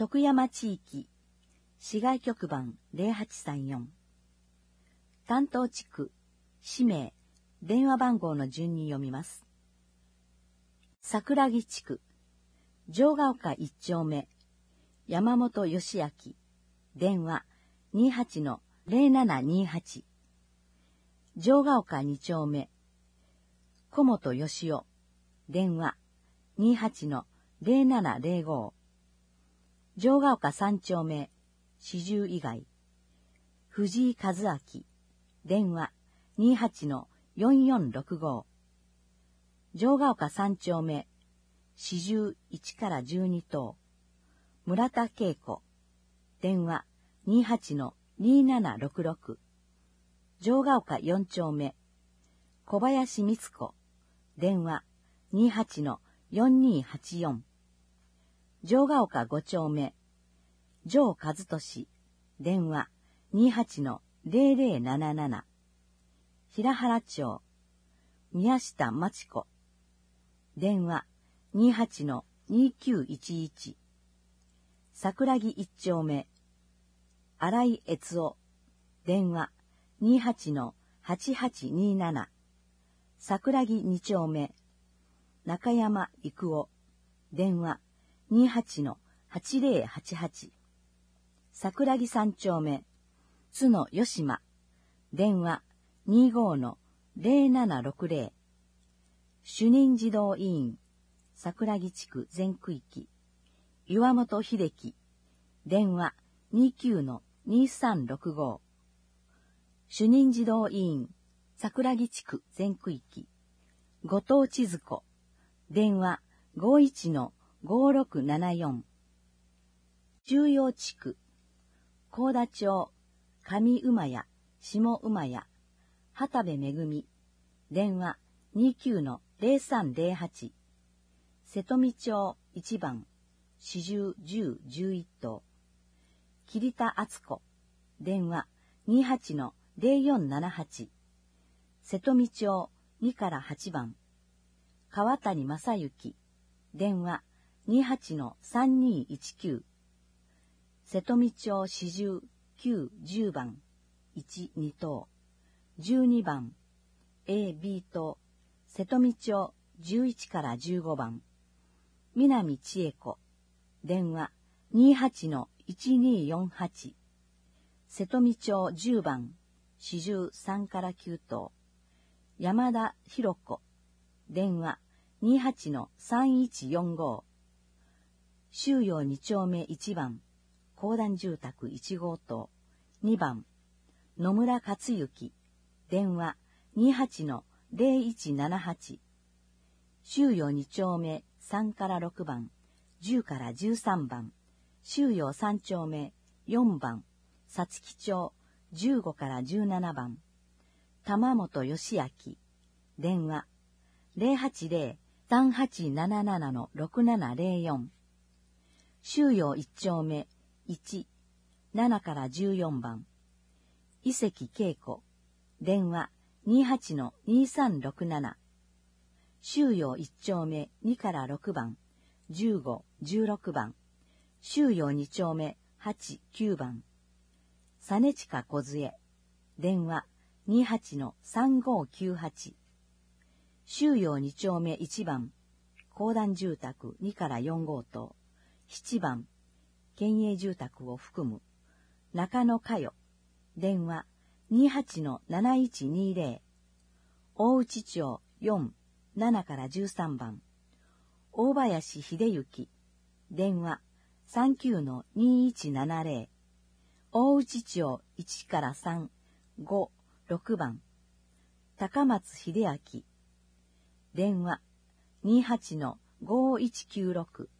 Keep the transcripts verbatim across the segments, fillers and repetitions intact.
徳山地域市外局番 ゼロはちさんよん。担当地区、氏名、電話番号の順に読みます。桜木地区、城ヶ丘一丁目、山本義明、電話 にじゅうはちのゼロななにはち。城ヶ丘二丁目、小本義夫、電話 にじゅうはちのゼロななゼロご。城ヶ丘三丁目、四十以外、藤井和明、電話 にじゅうはちのよんよんろくご。城ヶ丘三丁目、四十いちからじゅうに棟、村田恵子、電話 にじゅうはちのにななろくろく。城ヶ丘四丁目、小林光子、電話 にじゅうはちのよんにはちよん。城ヶ丘五丁目、城和俊、電話 にじゅうはちのゼロゼロなななな。平原町、宮下真知子、電話 にじゅうはちのにきゅういちいち。桜木一丁目、新井悦夫、電話 にじゅうはちのはちはちになな。桜木二丁目、中山育夫、電話 にじゅうはちのはちゼロはちはち。桜木三丁目、津野吉馬、電話 にじゅうごのゼロななろくゼロ。主任児童委員、桜木地区全区域、岩本秀樹、電話 にじゅうきゅうのにさんろくご。主任児童委員、桜木地区全区域、後藤千鶴子、電話 ごじゅういちのごろくななよん。中央地区、幸田町、上馬屋、下馬屋、畑部恵、電話 にじゅうきゅうのゼロさんゼロはち。瀬戸美町一番、四十十十一棟、桐田敦子、電話 にじゅうはちのゼロよんななはち。瀬戸美町にからはちばん、川谷正幸、電話 にじゅうはちのさんにいちきゅう。瀬戸美町四十九十番、いち、に棟、十二番、A、B 棟、瀬戸美町じゅういちからじゅうごばん、南千恵子、電話 にじゅうはちのいちによんはち。瀬戸美町じゅうばん、四十さんからきゅう棟、山田博子、電話 にじゅうはちのさんいちよんご。周陽二丁目いちばん、公団住宅いち号棟、にばん、野村克行、電話 にじゅうはちのゼロいちななはち。周陽二丁目さんからろくばん、じゅうからじゅうさんばん、周陽三丁目よんばん、皐月町じゅうごからじゅうななばん、玉本義明、電話 ゼロはちゼロ さんはちなななのろくななゼロよん。周陽一丁目いち、ななからじゅうよんばん、伊関恵子、電話 にじゅうはちのにさんろくなな。周陽一丁目にからろくばん、じゅうご、じゅうろくばん、周陽二丁目はち、きゅうばん、実近梢、電話 にじゅうはちのさんごきゅうはち。周陽二丁目いちばん、公団住宅にからよん号棟、ななばん、県営住宅を含む中野佳代、電話 にじゅうはちのなないちにゼロ。大内町よん、ななからじゅうさんばん、大林秀幸、電話 さんきゅうのにいちななゼロ。大内町いちからさん、ご、ろくばん、高松秀明、電話 にじゅうはちのごいちきゅうろく。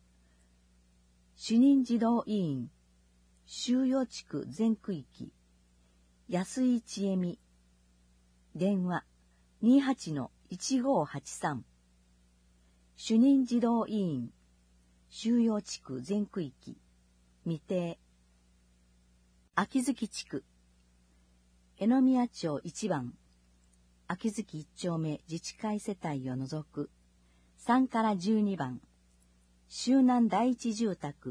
主任児童委員、周陽地区全区域、安井千恵美、電話 にじゅうはちのいちごはちさん。主任児童委員、周陽地区全区域、未定。秋月地区、江宮町いちばん、秋月一丁目自治会世帯を除くさんからじゅうにばん、周南第一住宅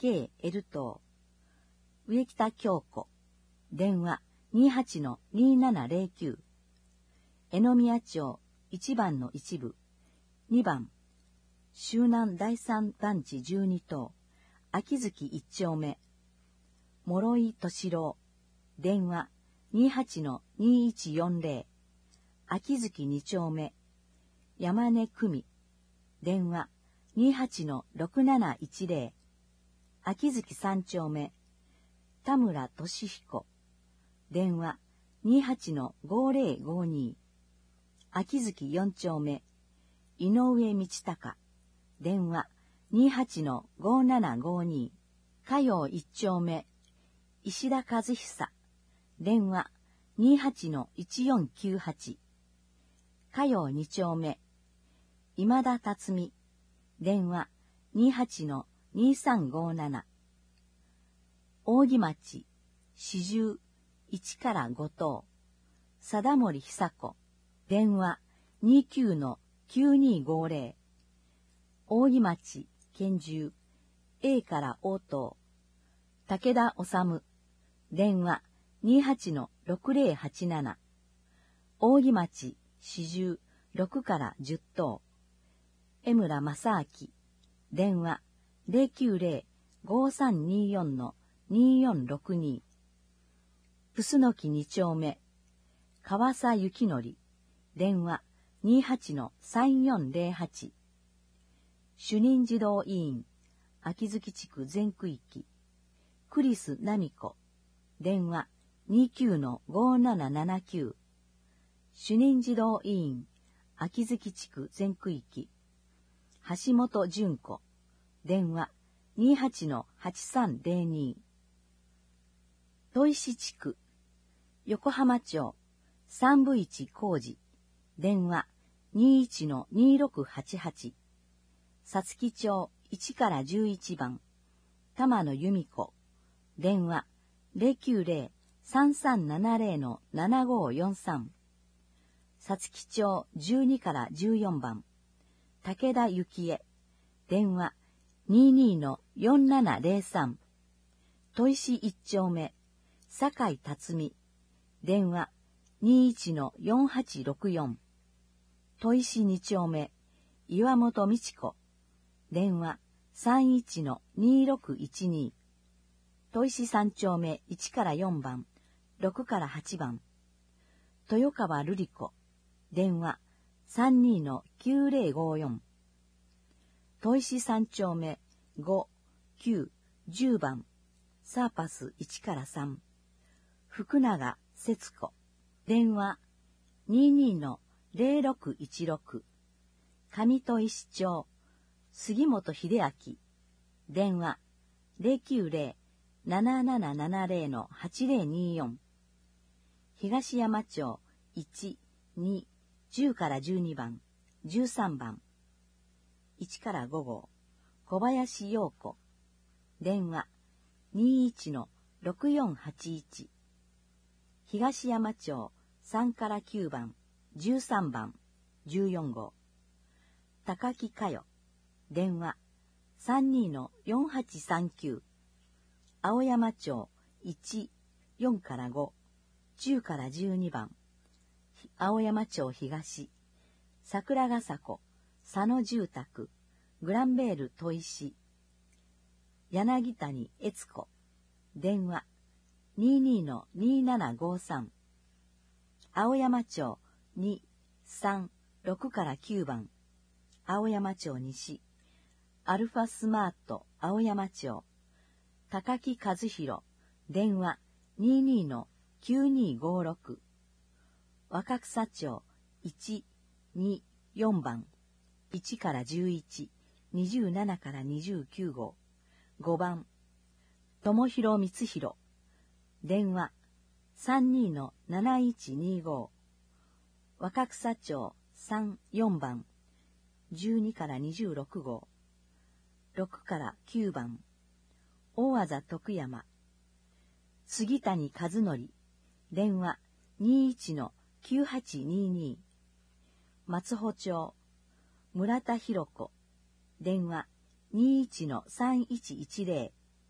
ケーエル 棟、植北京子、電話 にはちのにななゼロきゅう、江宮町いちばんの一部、にばん、周南第三団地じゅうに棟、秋月一丁目、諸井敏郎、電話 にはちのにいちよんゼロ、秋月二丁目、山根久美、電話 にはちのろくなないちゼロ、秋月三丁目、田村俊彦、電話 にはちのごゼロごに、秋月四丁目、井上道隆、電話 にはちのごななごに、加陽一丁目、石田和久、電話 にはちのいちよんきゅうはち、加陽二丁目、今田辰巳、電話 にはちのにさんごなな、扇町、四十いちからご棟、貞森久子、電話 にきゅうのきゅうにごゼロ、扇町、県住、A から応答、武田治、電話 にはちのろくゼロはちなな、扇町、四十ろくからじゅっ棟、江村正明、電話 ゼロきゅうゼロ ごさんによんのによんろくに、楠木二丁目、川佐幸則、電話 にはちのさんよんゼロはち、主任児童委員、秋月地区全区域、クリス奈美子、電話 にきゅうのごななななきゅう、主任児童委員、秋月地区全区域、橋本純子、電話 にはちのはちさんゼロに、砥石地区、横浜町、三部市工事、電話 にいちのにろくはちはち、皐月町いちからじゅういちばん、玉野由美子、電話 ゼロきゅうゼロ さんさんななゼロのななごよんさん、皐月町じゅうにからじゅうよんばん、武田幸恵、電話 にじゅうにのよんななゼロさん、砥石一丁目、酒井辰巳、電話 にじゅういちのよんはちろくよん、砥石二丁目、岩本美智子、電話 さんじゅういちのにろくいちに、砥石三丁目いちからよんばん、ろくからはちばん、豊川瑠璃子、電話 さんじゅうにのきゅうゼロごよん、砥石三丁目ご、きゅう、じゅうばん、サーパスいちからさん、福永節子、電話 にじゅうにのゼロろくいちろく、上砥石町、杉本秀明、電話 ゼロきゅうゼロ ななななななゼロのはちゼロによん、東山町いち、に、じゅうからじゅうにばん、じゅうさんばん、いちからごごう、小林陽子、電話 にじゅういちのろくよんはちいち、東山町さんからきゅうばん、じゅうさんばん、じゅうよんごう、高木佳代、電話 さんじゅうにのよんはちさんきゅう、青山町いち、よんからご、じゅうからじゅうにばん、青山町東、桜ヶ迫、佐野住宅、グランベール砥石、柳谷悦子、電話 にじゅうにのにななごさん、青山町に、さん、ろくからきゅうばん、青山町西、アルファスマート青山町、高木和弘、電話 にじゅうにのきゅうにごろく、若草町いち、に、よんばん、いちからじゅういち、にじゅうななからにじゅうきゅうごう、ごばん、友広光弘、電話 さんじゅうにのなないちにごう、若草町さん、よんばん、じゅうにからにじゅうろくごう、ろくからきゅうばん、大字徳山、杉谷和則、電話 にじゅういちのきゅうはちにに、松穂町、村田博子、電話 にじゅういちのさんいちいちゼロ、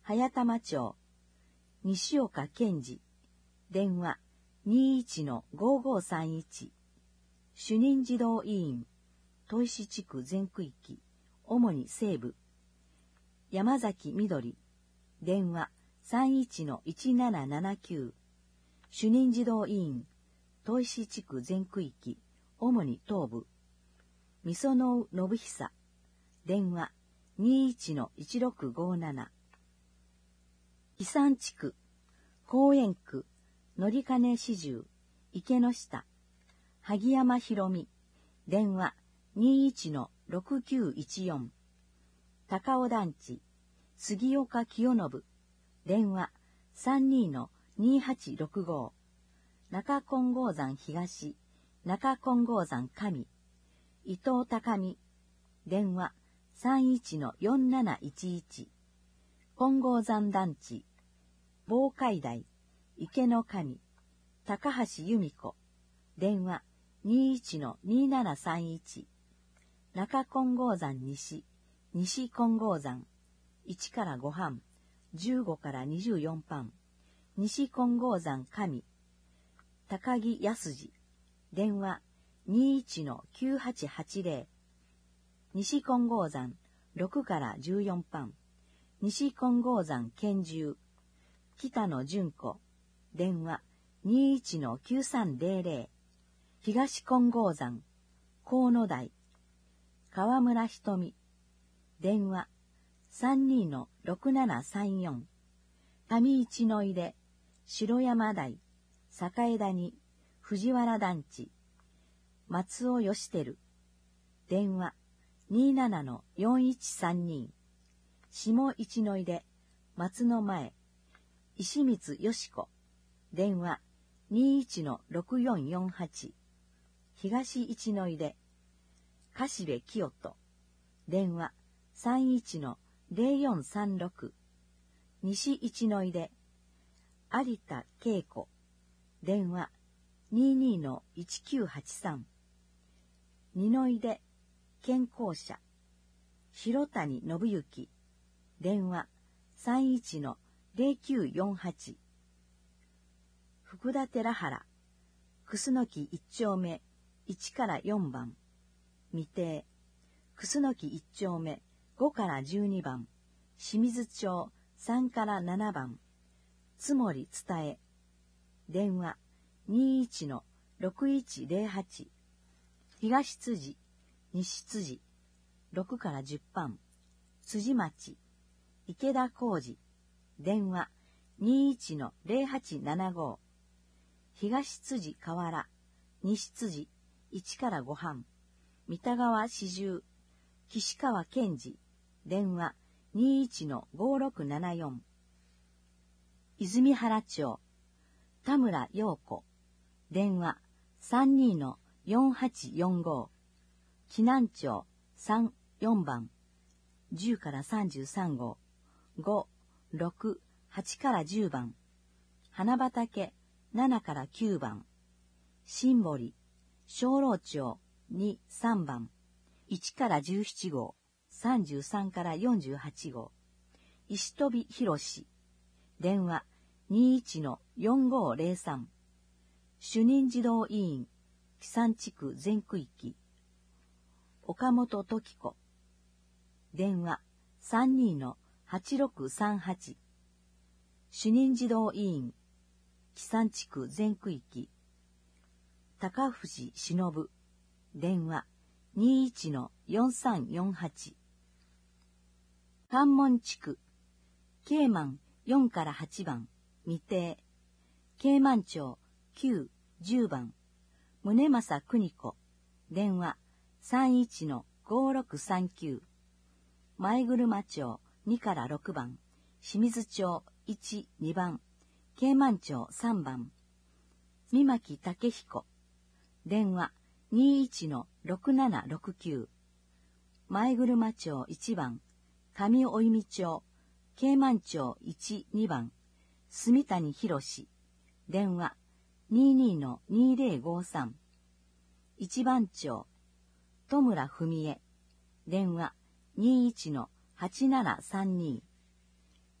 早玉町、西岡健二、電話 にじゅういちのごごさんいち、主任児童委員、砥石地区全区域、主に西部、山崎みどり、電話 さんじゅういちのいちななななきゅう、主任児童委員、砥石地区全区域、主に東部、みそのう信久、電話 にじゅういちのいちろくごなな、飛山地区、公園区、乗金四十、池の下、萩山ひろみ、電話 にじゅういちのろくきゅういちよん、高尾団地、杉岡清信、電話 さんじゅうにのにはちろくご、中金剛山東、中金剛山上、伊藤高美、電話 さんじゅういちのよんなないちいち、金剛山団地、防海台、池の神、高橋由美子、電話 にじゅういちのにななさんいち、中金剛山西、西金剛山、いちからご班、じゅうごからにじゅうよん班、西金剛山上、高木康次、電話 にじゅういちのきゅうはちはちぜろ、西金剛山ろくからじゅうよん班、西金剛山拳銃、北野純子、電話 にじゅういちのきゅうさんぜろぜろ、東金剛山、河野台、川村瞳、電話 さんじゅうにのろくななさんよん、上市の出、城山台、栄谷、藤原団地、松尾義輝、電話 にじゅうななのよんいちさんに、下一の出、松の前、石光よし子、電話 にじゅういちのろくよんよんはち、東一の出、柏部清人、電話 さんじゅういちのぜろよんさんろく、西一の出、有田恵子、電話 にじゅうにのいちきゅうはちさん、二の出、健康者、白谷信之、電話 さんじゅういちのぜろきゅうよんはち、福田寺原、楠木一丁目いちからよん番、未定、楠木一丁目ごからじゅうに番、清水町さんからなな番、つもり伝え、電話 にじゅういちのろくいちぜろはち、東辻、西辻、ろくからじゅう班、辻町、池田浩二、電話 にじゅういちのぜろはちななご、東辻河原、西辻、いちからご班、三田川四十、岸川健二、電話 にじゅういちのごろくななよん、泉原町、田村陽子、電話 さんじゅうにのよんはちよんご、紀南町さん、よん番、じゅうからさんじゅうさん号、ご、ろく、はちからじゅう番、花畑ななからきゅう番、新堀、小老町に、さん番、いちからじゅうなな号、さんじゅうさんからよんじゅうはち号、石飛博士、電話 にじゅういちのよんごぜろさん、主任児童委員、木山地区全区域、岡本時子、電話 さんじゅうにのはちろくさんはち、主任児童委員、木山地区全区域、高藤忍、電話 にじゅういちのよんさんよんはち、関門地区、慶満よんからはち番、未定、慶満町きゅう、じゅう番、宗正邦子、電話さんじゅういちのごろくさんきゅう、前車町にからろく番、清水町いち、に番、慶満町さん番、三巻武彦、電話 にじゅういちのろくななろくきゅう、前車町いち番、上お弓町、慶満町いち、に番、住谷博士、電話 にじゅうにのにぜろごさん、一番町、戸村文江、電話 にじゅういちのはちななさんに、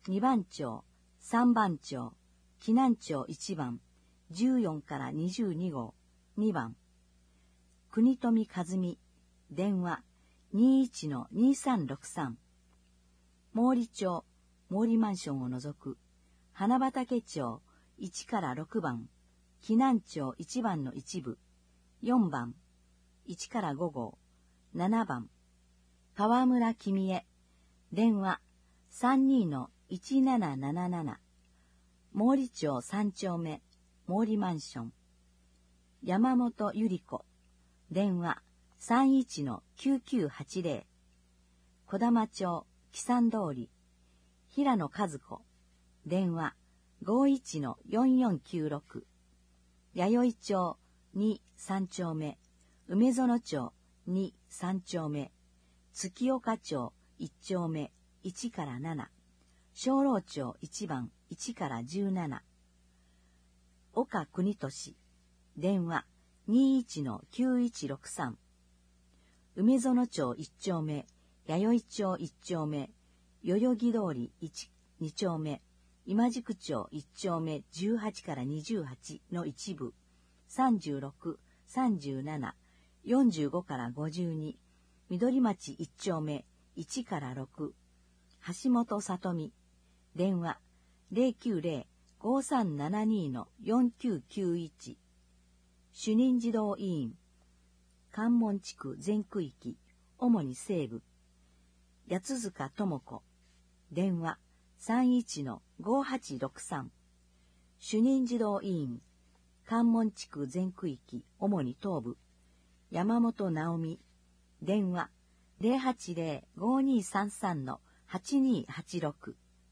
にばん町、さんばん町、紀南町いちばん、じゅうよんからにじゅうにごう、にばん。国富和美、電話 にいちのにさんろくさん。毛利町、毛利マンションを除く、花畑町いちからろくばん、紀南町いちばんの一部、よんばん、いちからごごう、ななばん。川村君江、電話 さんにのいちなななななな。毛利町さん丁目、毛利マンション。山本ゆり子、電話 さんいちのきゅうきゅうはちぜろ。小玉町、木山通り。平野和子、電話 ごいちのよんよんきゅうろく。弥生町に、さん丁目、梅園町に、さん丁目、月岡町いち丁目いちからなな。小老町いちばんいちからじゅうなな。岡国俊、電話 にいちのきゅういちろくさん。梅園町いち丁目、弥生町いち丁目、代々木通りいち、に丁目、今宿町いち丁目じゅうはちからにじゅうはちの一部、さんじゅうろく、さんじゅうなな、よんじゅうごからごじゅうに、緑町いち丁目いちからろく、橋本里美、電話 ゼロきゅうゼロ ごさんななに のよんきゅうきゅういち。主任児童委員、関門地区全区域、主に西部。八塚智子、電話 さんいちのごはちろくさん。主任児童委員、関門地区全区域、主に東部。山本直美、電話 ゼロはちゼロ ごにさんさん のはちにはちろく。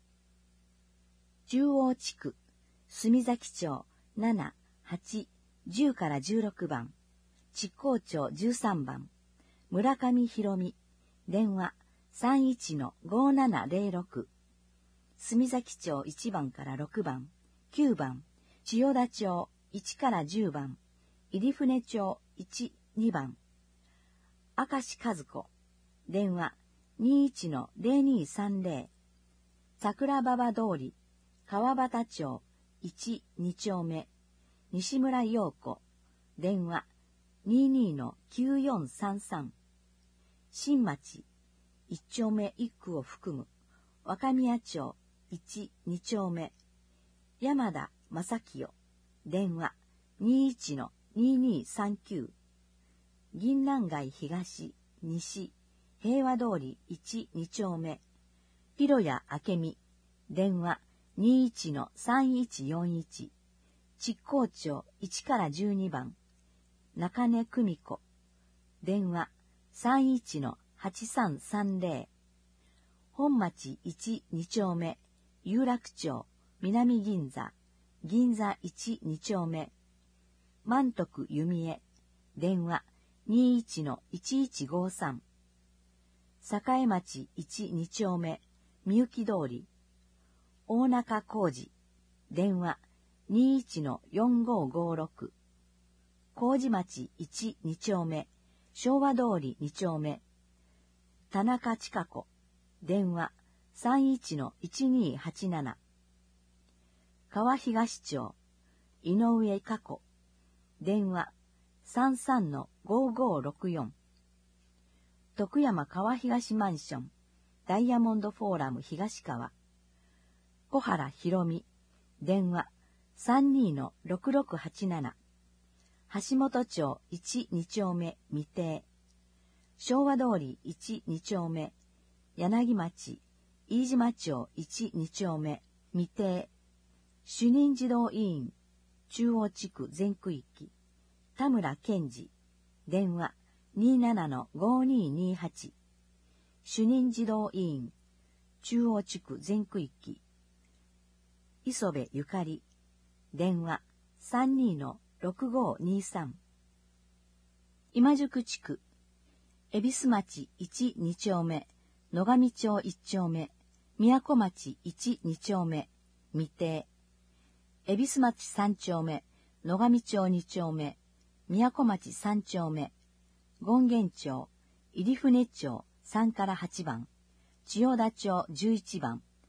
中央地区、墨崎町なな、はち、じゅうからじゅうろくばん、築港町じゅうさんばん、村上博美、電話 さんいちのごななゼロろく。墨崎町いちばんからろくばん、きゅうばん、千代田町いちからじゅうばん、入船町いち、にばん。明石和子、電話 にいちのゼロにさんゼロ。桜馬場通り、川端町いち、に丁目、西村陽子、電話 にじゅうにのきゅうよんさんさん。新町いち丁目いっ区を含む若宮町いち、に丁目、山田正清、電話 にいちのににさんきゅう。銀南街東、西、平和通りいち、に丁目、広谷明美、電話 にいちのさんいちよんいち。築港町いちからじゅうにばん、中根久美子、電話 さんいちのはちさんさんゼロ。本町いち、に丁目、有楽町、南銀座、銀座いち、に丁目、満徳弓江、電話 にいちのいちいちごさん。栄町いち、に丁目、みゆき通り、大中浩二、電話 にいちのよんごごろく。麹町いち、に丁目、昭和通りに丁目、田中千佳子、電話 さんいちのいちにはちなな。川東町、井上佳子、電話 さんさんのごごろくよん。徳山川東マンション、ダイヤモンドフォーラム東川、小原博美、電話 さんにのろくろくはちなな。橋本町いち、に丁目未定、昭和通りいち、に丁目、柳町、飯島町いち、に丁目未定、主任児童委員、中央地区全区域、田村健二、電話 にじゅうななのごににはち。主任児童委員、中央地区全区域、磯部ゆかり、電話 さんにのろくごにさん。今宿地区、恵比寿町いち、に丁目、野上町いち丁目、宮古町いち、に丁目、未定。恵比寿町さん丁目、野上町に丁目、宮古町さん丁目、権現町、入船町さんからはちばん、千代田町じゅういちばん、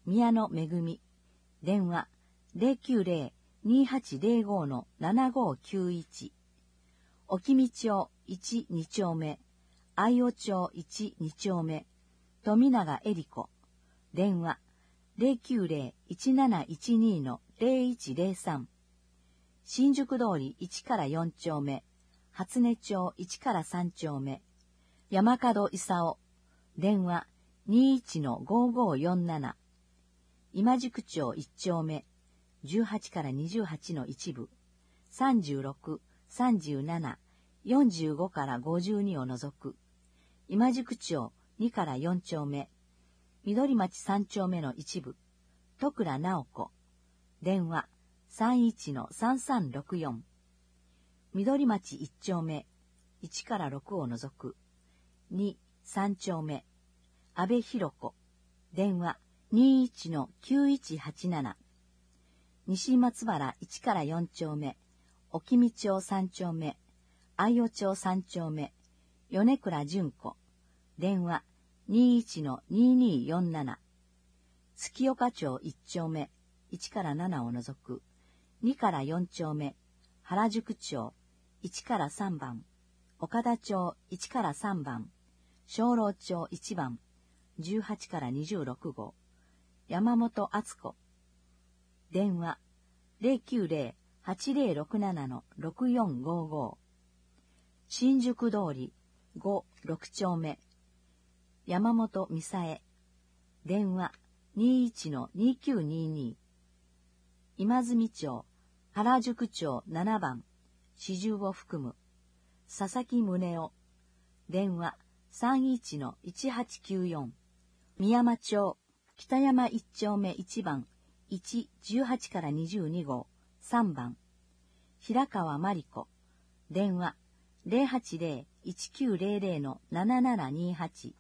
宮野めぐみ、電話 ゼロきゅうゼロ にはちゼロご のななごきゅういち、沖見町いち、に丁目、愛尾町いち、に丁目、富永恵里子、電話 ゼロきゅうゼロ いちなないちに のゼロいちゼロさん、新宿通りいちからよん丁目、初音町いちからさん丁目、山門勲、電話 にいちのごごよんなな、今宿町いち丁目、じゅうはちからにじゅうはちの一部、さんじゅうろく、さんじゅうなな、よんじゅうごからごじゅうにを除く、今宿町にからよん丁目、緑町さん丁目の一部、戸倉直子、電話 さんいちのさんさんろくよん、緑町いち丁目、いちからろくを除く、に、さん丁目、安倍博子、電話 にいちのきゅういちはちなな、西松原いちからよん丁目、沖見町さん丁目、愛尾町さん丁目、米倉純子、電話 にいちのにによんなな、月岡町いち丁目、いちからななを除く、にからよん丁目、原宿町いちからさん番、岡田町いちからさん番、鐘楼町いち番、じゅうはちからにじゅうろく号、山本敦子、電話 ゼロきゅうゼロ はちゼロろくなな のろくよんごご、新宿通りご、ろく丁目、山本美沙恵、電話 にいちのにきゅうにに、今住町、原宿町なな番、四十を含む、佐々木宗男、電話 さんいちのいちはちきゅうよん、宮山町、北山いち丁目いち番、いち、じゅうはちからにじゅうに号、さん番、平川真理子、電話 ゼロはちゼロ いちきゅうゼロゼロ のななななにはち、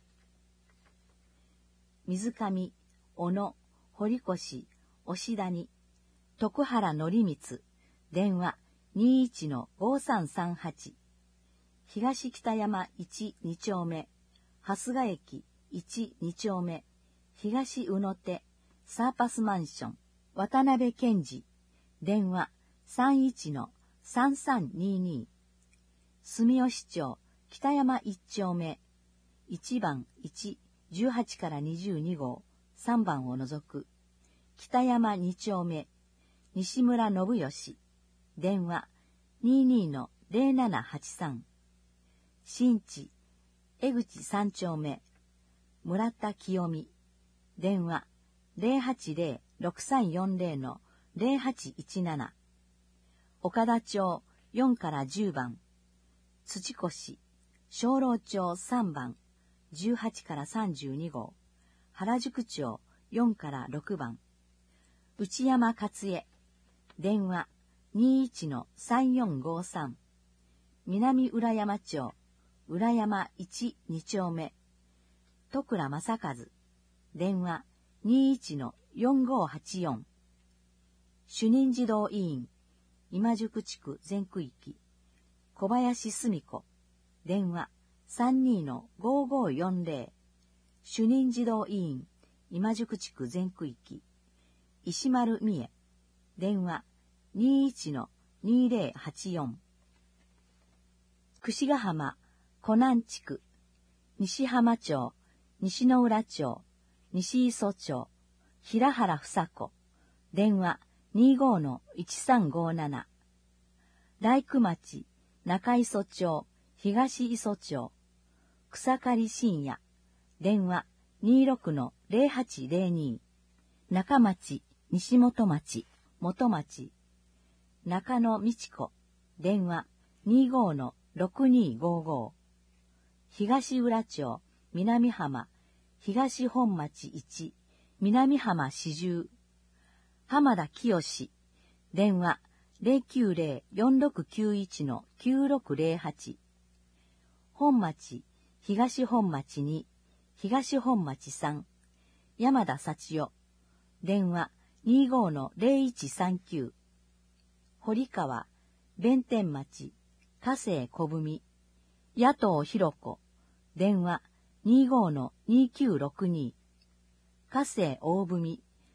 水上、小野、堀越、押谷、徳原則光、電話 にいちのごさんさんはち、東北山いち、に丁目、蓮ヶ駅いち、に丁目、東宇野手、サーパスマンション、渡辺健二、電話 さんいちのさんさんにに、住吉町、北山いち丁目、いち番いち、じゅうはちからにじゅうに号、さん番を除く、北山に丁目、西村信義、電話 にじゅうにのゼロななはちさん、新地、江口さん丁目、村田清美、電話 ゼロはちゼロ ろくさんよんゼロ のゼロはちいちなな、岡田町よんからじゅう番、土越、鐘楼町さん番、じゅうはちからさんじゅうに号、原宿町よんからろく番、内山勝恵、電話 にいちのさんよんごさん、南浦山町、浦山いち、に丁目、戸倉正和、電話 にいちのよんごはちよん、主任児童委員、今宿地区全区域、小林澄子、電話 さんにのごごよんゼロ、主任児童委員、今宿地区全区域、石丸美恵、電話 にいちのにゼロはちよん、櫛ヶ浜、湖南地区、西浜町、西の浦町、西磯町、平原房子、電話 にじゅうごのいちさんごなな、大工町、中磯町、東磯町、草刈深夜、電話 にじゅうろくのゼロはちゼロに、中町、西本町、元町、中野美智子、電話 にじゅうごのろくにごご、東浦町、南浜、東本町いち、南浜四十、浜田清、電話 ゼロきゅうゼロ よんろくきゅういちのきゅうろくゼロはち、本町、東本町に、東本町さん、山田幸代、電話 にじゅうごのゼロいちさんきゅう、堀川、弁天町、加西小文、野党弘子、電話 にじゅうごのにきゅうろくに、加西大文、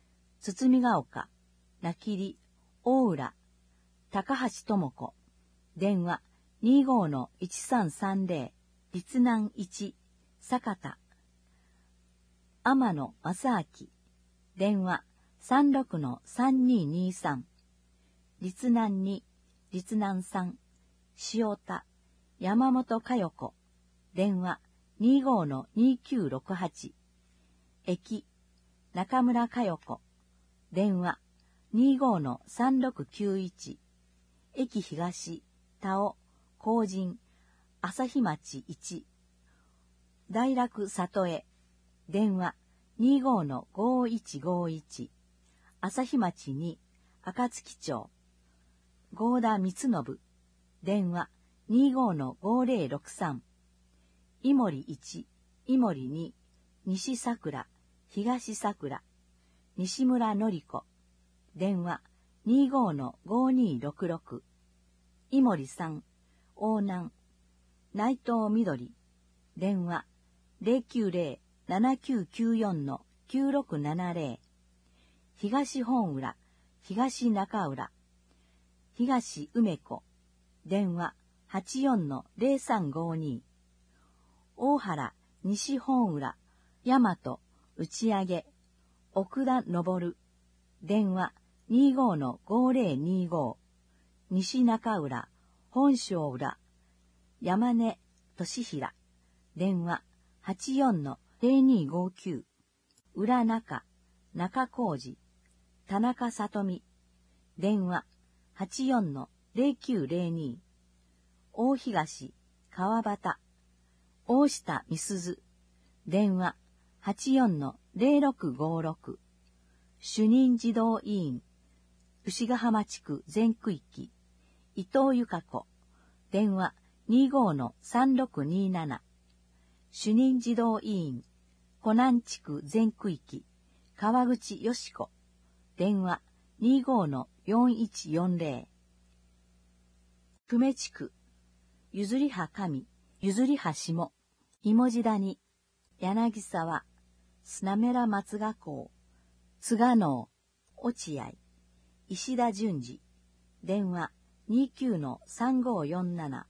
堤ヶ丘、名切、大浦、高橋智子、電話 にじゅうごのいちさんさんぜろ、立南いち、酒田、天野正明、電話 さんじゅうろくのさんにーにーさん、立南に、立南さん、塩田、山本佳代子、電話 にじゅうごのにきゅうろくはち、駅、中村佳代子、電話 にじゅうごのさんろくきゅういち、駅東、田尾、後陣、朝日町いち、大楽里江、電話 にじゅうごのごいちごいち、朝日町に、暁町、合田光信、電話 にじゅうごのごぜろろくさん、井森いち、井森に、西桜、東桜、西村典子、電話 にじゅうごのごにーろくろく、井森さん、大南、内藤みどり、電話 ゼロきゅうゼロ ななきゅうきゅうよんのきゅうろくななぜろ、東本浦、東中浦、東梅子、電話 はちよんのぜろさんごに、大原、西本浦、大和、打ち上げ、奥田昇、電話 にじゅうごのごぜろにご、西中浦、本庄浦、山根俊平、電話 はちよんのぜろにごきゅう、浦中、中浩二、田中里美、電話 はちよんのぜろきゅうぜろに、大東、川端、大下美鈴、電話 はちよんのぜろろくごろく、主任児童委員、牛ヶ浜地区全区域、伊藤由香子、電話 にじゅうごのさんろくになな、主任児童委員、湖南地区全区域、川口よし子、電話 にじゅうごのよんいちよんぜろ、久米地区、ゆずりは上、ゆずりは下、芋地谷、柳沢、砂村松ヶ港、津賀能、落合、石田淳二、電話 にじゅうきゅうのさんごよんなな、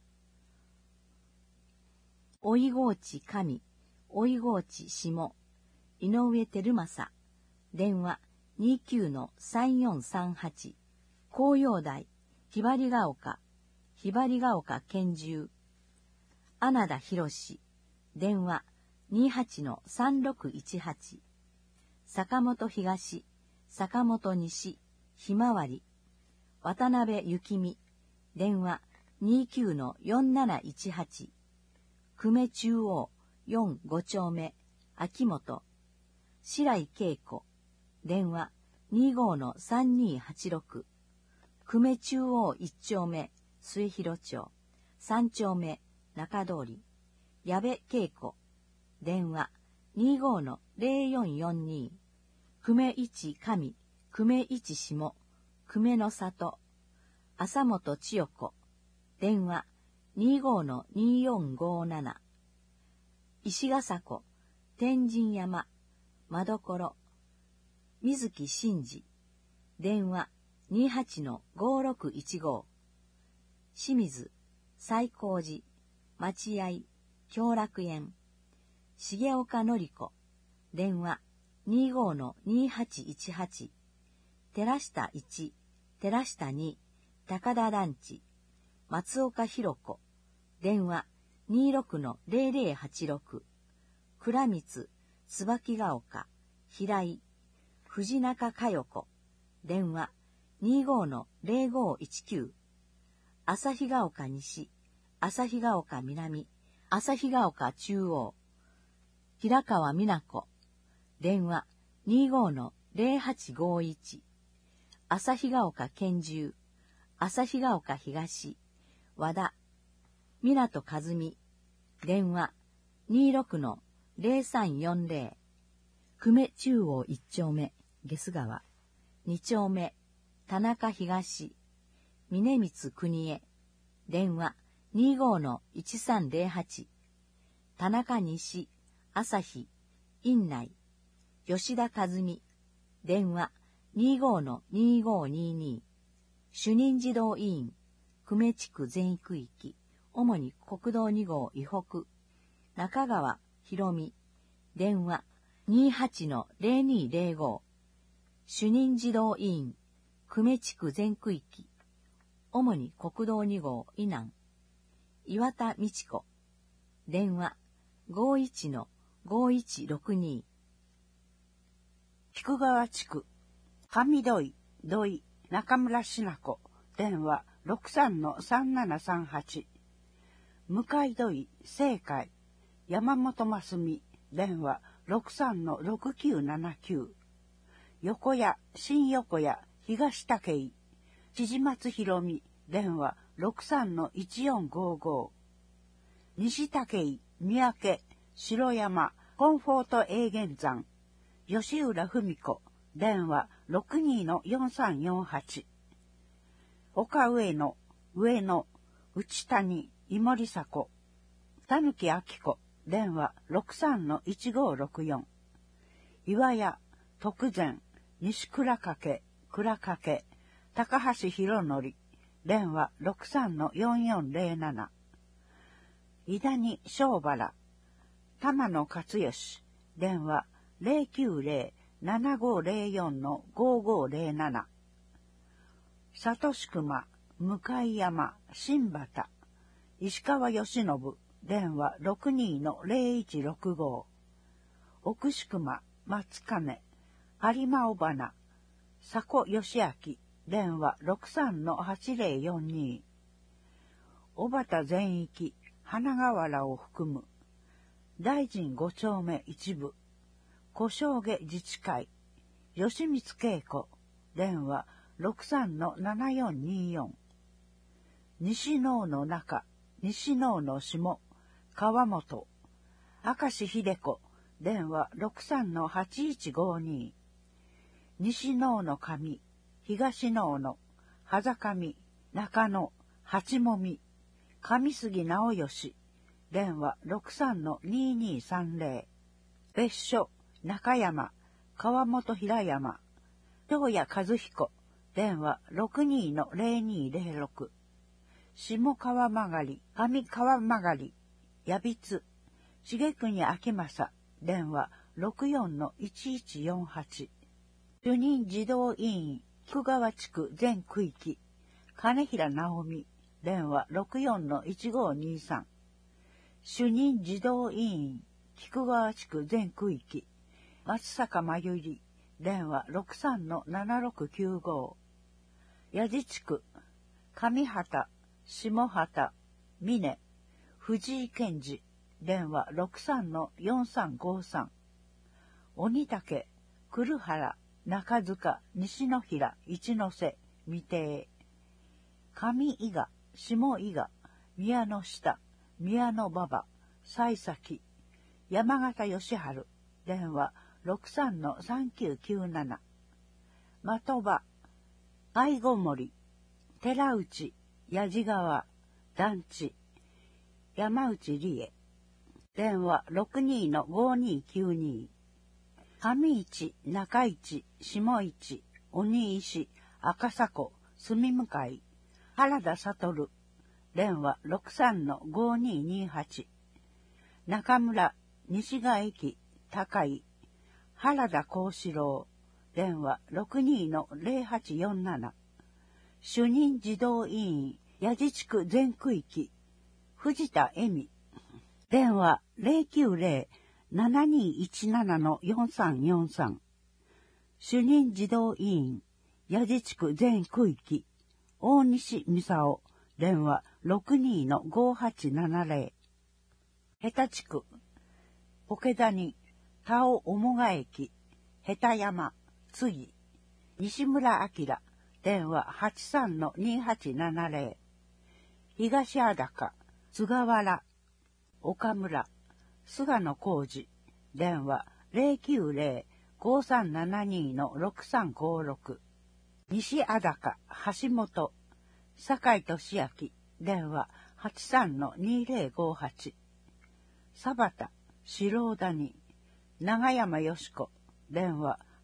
おいごうち上、おいごうち下、井上照正、電話 にじゅうきゅうのさんよんさんはち、紅葉台、ひばりが丘、ひばりが丘拳銃、穴田博士、電話 にじゅうはちのさんろくいちはち、坂本東、坂本西、ひまわり、渡辺幸美、電話 にじゅうきゅうのよんなないちはち、久米中央よんご丁目、秋元、白井恵子、電話 にじゅうごのさんにはちろく、久米中央いち丁目、末広町、さん丁目、中通り、矢部恵子、電話 にじゅうごのぜろよんよんに、久米一上、久米一下、久米の里、浅本千代子、電話 にじゅうごのによんごなな、石ヶ迫、天神山、間所、水木真嗣、電話 にじゅうはちのごろくいちご、清水、西光寺、待合、共楽園、重岡典子、電話 にじゅうごのにはちいちはち、寺下いち、寺下に、高田団地、松岡弘子、電話 にじゅうろくのぜろぜろはちろく、倉光、椿ヶ丘、平井、藤中佳代子、電話 にじゅうごのぜろごいちきゅう、旭ヶ丘西、旭ヶ丘南、旭ヶ丘中央、平川美奈子、電話 にじゅうごのぜろはちごいち、旭ヶ丘拳銃、旭ヶ丘東、和田、港和美、電話 にじゅうろくのぜろさんよんぜろ、久米中央いち丁目、下須川、に丁目、田中東、峰光国江、電話 にじゅうごのいちさんぜろはち、田中西、朝日、院内、吉田和美、 電話 にじゅうごのにじゅうごにじゅうに。主任児童委員、久米地区全区域、主に国道に号以北、中川博美、電話 にじゅうはちのぜろにぜろご。主任児童委員、久米地区全区域、主に国道に号以南、岩田美智子、電話ごじゅういちのごいちろくに。 菊川地区、上土井、土井、中村しな子、電話ろくさんのさんななさんはち。向井土井、正海、山本真澄、電話ろくさんのろくきゅうななきゅう。横谷、新横谷、東武井、千々松博美、電話ろくさんのいちよんごご。西武井、三宅、城山、コンフォート永源山、吉浦文子、電話ろくにのよんさんよんはち。岡上野、上野、内谷、井森迫、たぬきあきこ、電話ろくさんのいちごろくよん。岩屋、徳前、西倉掛、倉掛、高橋博則、電話ろくさんのよんよんぜろなな。井谷小原、玉野勝義、電話ぜろきゅうぜろななごぜろよんのごごぜろなな。里志熊、向山、新畑、石川義信、電話ろくにのぜろいちろくご。奥志熊、松金、有馬尾花、佐古義明、電話ろくさんのはちぜろよんに。小畑全域、花河原を含む、大臣五丁目一部、小正下自治会、吉光恵子、電話ろくさんのななよんによん。西能の中、西能の下、川本、明石秀子、電話ろくさんのはちいちごに。西能の上、東能の、はざかみ、中野、八もみ、上杉直義、電話ろくさんのににさんぜろ。別所、中山、川本平山、東谷和彦、電話ろくにのぜろにぜろろく。下川曲がり、上川曲がり、矢櫃、重国秋正、電話ろくよんのいちいちよんはち。主任児童委員、菊川地区全区域、金平直美、電話ろくよんのいちごにさん。主任児童委員、菊川地区全区域、松坂真由里、電話ろくさんのななろくきゅうご。八地地区、上畑、下畑、峰、藤井健二、電話ろくさんのよんさんごさん。鬼岳、栗原、中塚、西野平、一ノ瀬、未定。上伊賀、下伊賀、宮の下、宮の馬場、幸先、山形義治、電話ろくさんのさんきゅうきゅうなな。的場、愛護森、寺内、矢地川、団地、山内理恵、電話ろくにのごにきゅうに。上市、中市、下市、鬼石、赤坂、住向井、原田悟、電話ろくさんのごににはち。中村、西賀駅、高井、原田幸四郎、電話ろくにのぜろはちよんなな。主任児童委員、八地地区全区域、藤田恵美、電話ぜろきゅうぜろななにいちななのよんさんよんさん。主任児童委員、八地地区全区域、大西美沙電話ろくにのごはちななぜろ。下手地区、桶谷、田尾面賀駅、下手山、次、西村明、電話はちさんのにはちななぜろ。東安高、津川原、岡村、菅野浩二、電話ぜろきゅうぜろごさんななにのろくさんごろく。西安高、橋本、酒井俊明、電話はちさんのにぜろごはち。佐畑、白谷、長山よし子、電話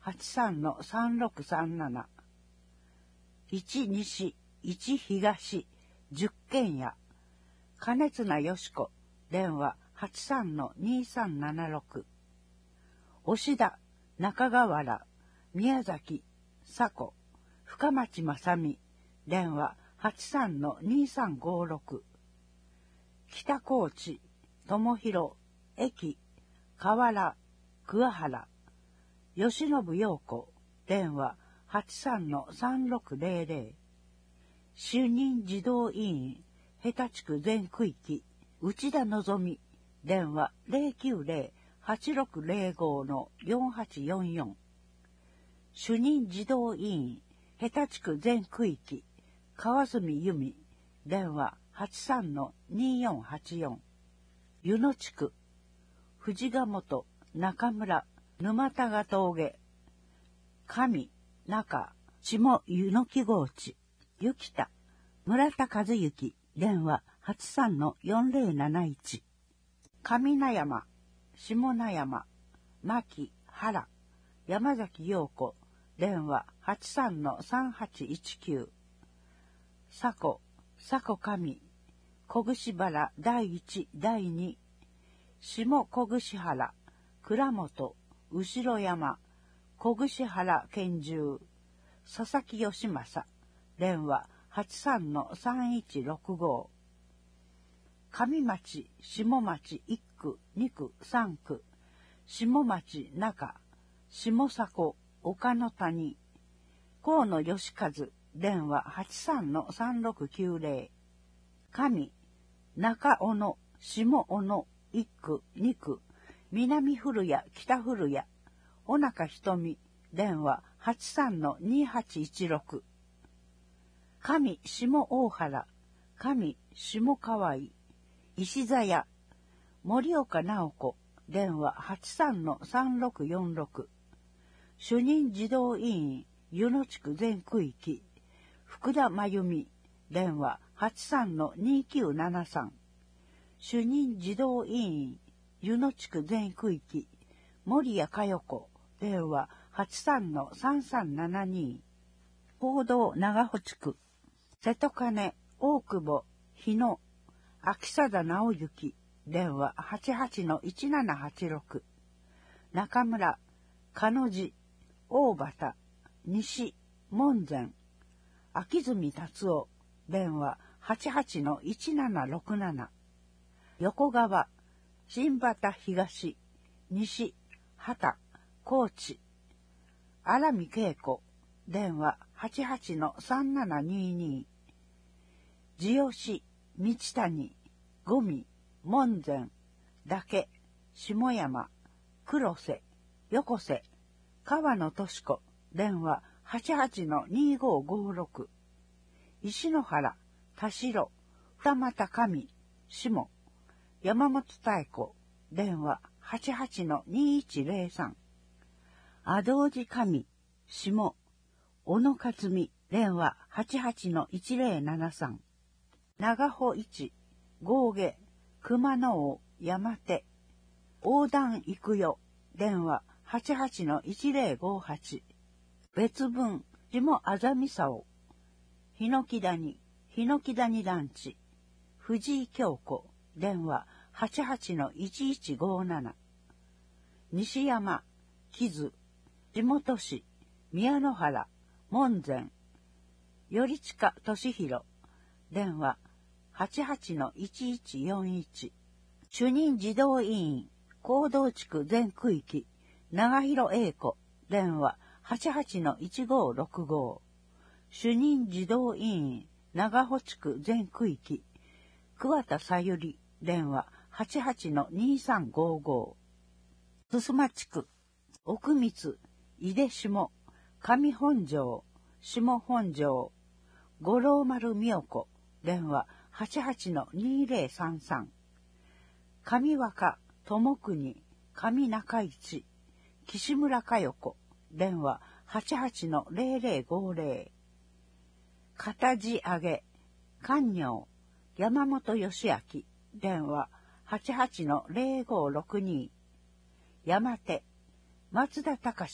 はちさんのさんろくさんなな。いち西、いち東、十軒家。金綱よし子、電話はちさんのにさんななろく。押田、中川原、宮崎、佐古、深町正美、電話はちさんのにさんごろく。北高知、友広、駅、河原、桑原、吉信陽子、電話はちさんのさんろくぜろぜろ。主任児童委員、下田地区全区域、内田のぞみ、電話ゼロきゅうゼロ はちろくゼロごのよんはちよんよん。主任児童委員、下田地区全区域、川住由美、電話はちさんのによんはちよん。湯野地区、藤ヶ本、中村、沼田ヶ峠、上、中、下湯野木郷地、雪田、村田和幸、電話はちさんのよんぜろなないち。上名山、下名山、牧、原、山崎陽子、電話はちさんのさんはちいちきゅう。佐古、佐古上、小串原だいいち、だいに。下小串原、倉本、後山、小串原拳銃、佐々木義正、電話はちさんのさんいちろくご。上町、下町いっく、にく、さんく、下町中、下迫、岡の谷、河野義和、電話はちさんのさんろくきゅうぜろ。上、中尾野、下尾野、いっく、にく、南古谷、北古谷、尾中瞳、電話はちさんのにはちいちろく。上下大原、上下河井、石座屋、森岡直子、電話はちさんのさんろくよんろく。主任児童委員、湯野地区全区域、福田真由美、電話はちさんのにきゅうななさん。主任児童委員、湯野地区全区域、森谷佳代子、電話はちさんのさんさんななに。報道長穂地区、瀬戸金、大久保、日野、秋貞直之、電話はちはちのいちななはちろく。中村、鹿路、大畑、西、門前、秋住達夫、電話はちはちのいちななろくなな。横川、新畑東、西、畑、高知、荒見恵子、電話はちはちのさんななにに。地吉、道谷、五味、門前、岳、下山、黒瀬、横瀬、川野敏子、電話はちはちのにごごろく。石野原、田代、二俣上、下、山本妙子、電話はちはちのにいちぜろさん。阿道寺上、下、小野克美、電話はちはちのいちぜろななさん。長穂一、合下、熊野尾、山手、横断行くよ、電話はちはちのいちぜろごはち。別文、下あざみさお、ひのき谷、ひのき谷団地、藤井京子、電話はちはちのいちいちごなな。西山、木津、地元市、宮野原、門前、頼近俊弘、電話はちはちのいちいちよんいち。主任児童委員、行動地区全区域、長広英子、電話はちはちのいちごろくご。主任児童委員、長穂地区全区域、桑田さゆり、電話はちはちのにさんごご。すすま地区、奥光、井出下、上本庄、下本庄、五郎丸美代子、電話はちはちのにぜろさんさん。上若、友国、上中市、岸村佳代子、電話はちはちのぜろぜろごぜろ。片地上げ、官業、山本義明、電話はちはちのぜろごろくに。山手、松田隆、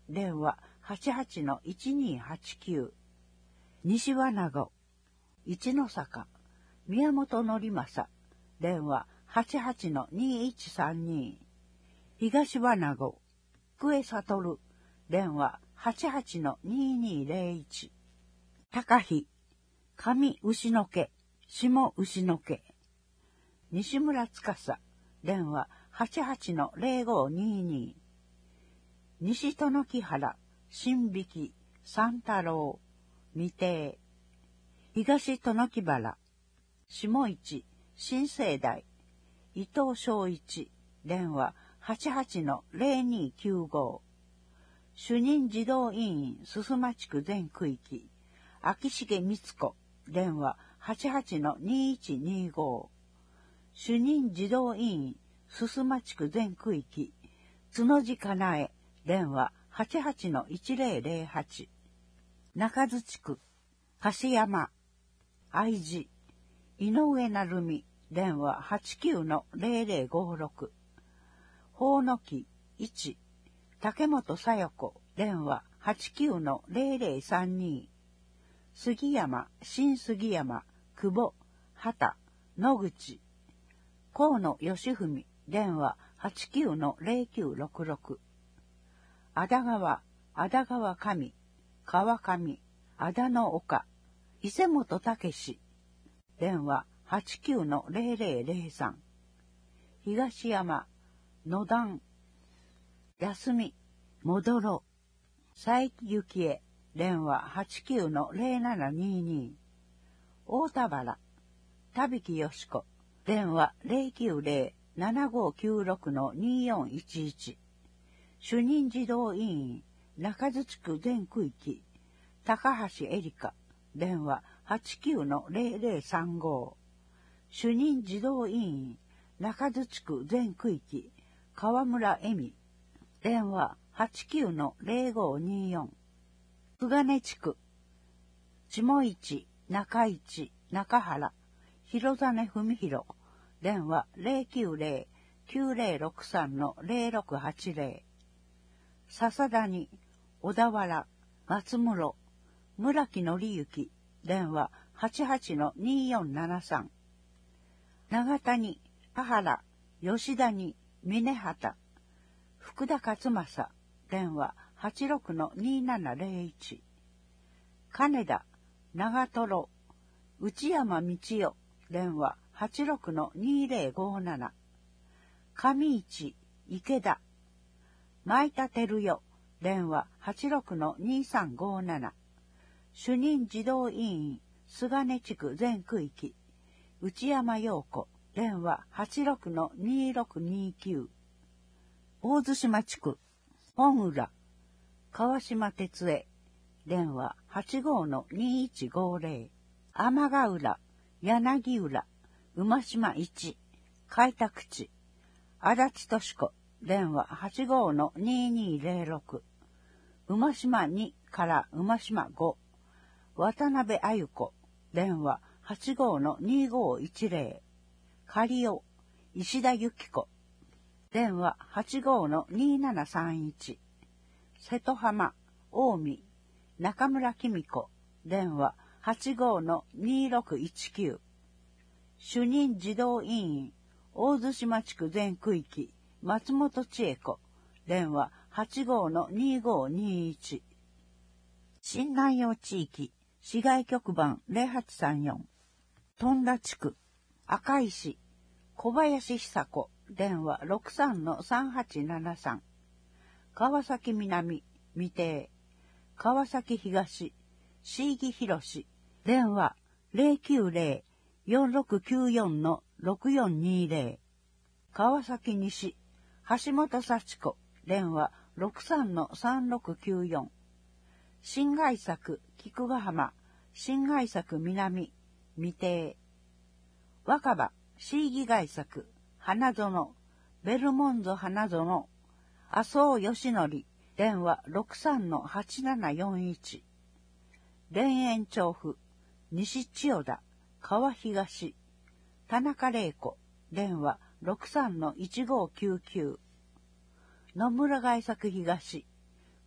電話はちはちのいちにはちきゅう。西和名護、一の坂、宮本則正、電話はちはちのにいちさんに。東和名護、福江悟、電話はちはちのににぜろいち。高飛、上牛野家、下牛野家。西村司、電話はちはちのぜろごにに。西殿木原、新引三太郎、未定。東殿木原、下市、新生代、伊藤昭一、電話はちはちのぜろにきゅうご。主任児童委員進間地区全区域、秋重光子、電話はちはちのにいちにご。主任児童委員進間地区全区域、角地かなえ、電話はちはちのいちぜろぜろはち。中津地区、橋山、愛知、井上成美、電話はちきゅうのぜろぜろごろく。法の木いち、竹本小夜子、電話はちきゅうのぜろぜろさんに。杉山、新杉山、久保、畑、野口。河野義文、電話はちきゅうのぜろきゅうろくろく。安田川、安田川上、川上、安田の丘、伊勢本武史、電話はちきゅうのぜろぜろぜろさん。東山、野段、休み、戻ろう。佐伯幸恵、電話はちきゅうのぜろななにに。大田原、田引よし子、電話ぜろきゅうぜろななごきゅうろくのによんいちいち。主任児童委員、中津地区全区域、高橋エリカ、電話はちきゅうのぜろぜろさんご。主任児童委員、中津地区全区域、川村恵美、電話はちきゅうのぜろごによん。菅根地区、下市、中市、中原、広実文弘、電話ぜろきゅうぜろきゅうぜろろくさんのぜろろくはちぜろ。笹谷、小田原、松室、村木則之、電話はちはちのによんななさん。長谷、田原、吉谷、峰畑、福田勝正、電話はちろくのにななぜろいち。金田、長瀞、内山道代、電話はちろくのにぜろごなな。上市、池田、前田照代、電話はちろくのにさんごなな。主任児童委員、菅根地区全区域、内山陽子、電話はちろくのにろくにきゅう。大津島地区、本浦、川島哲恵、電話はちごのにいちごぜろ。天ヶ浦、柳浦、馬島いち、開拓地、足立敏子、電話はちごのににぜろろく。馬島にから馬島ご。渡辺あゆ子、電話はちごのにごいちぜろ。仮尾、石田由紀子、電話はちごのにななさんいち。瀬戸浜、近江、中村紀美子、電話はちごのにろくいちきゅう。主任児童委員、大津島地区全区域、松本千恵子、電話はちごのにごにいち。新南陽地域、市外局番ぜろはちさんよん。富田地区、赤石、小林久子、電話ろくさんのさんはちななさん。川崎南、未定。川崎東、椎木博、電話ぜろきゅうぜろよんろくきゅうよんのろくよんにぜろ。川崎西、橋本幸子、電話ろくさんのさんろくきゅうよん。新外作、菊ヶ浜、新外作南、未定。若葉、椎木外作、花園、ベルモンゾ花園、麻生義則、電話ろくさんのはちななよんいち。田園調布、西千代田、川東、田中玲子、電話ろくさんのいちごきゅうきゅう。野村外作東、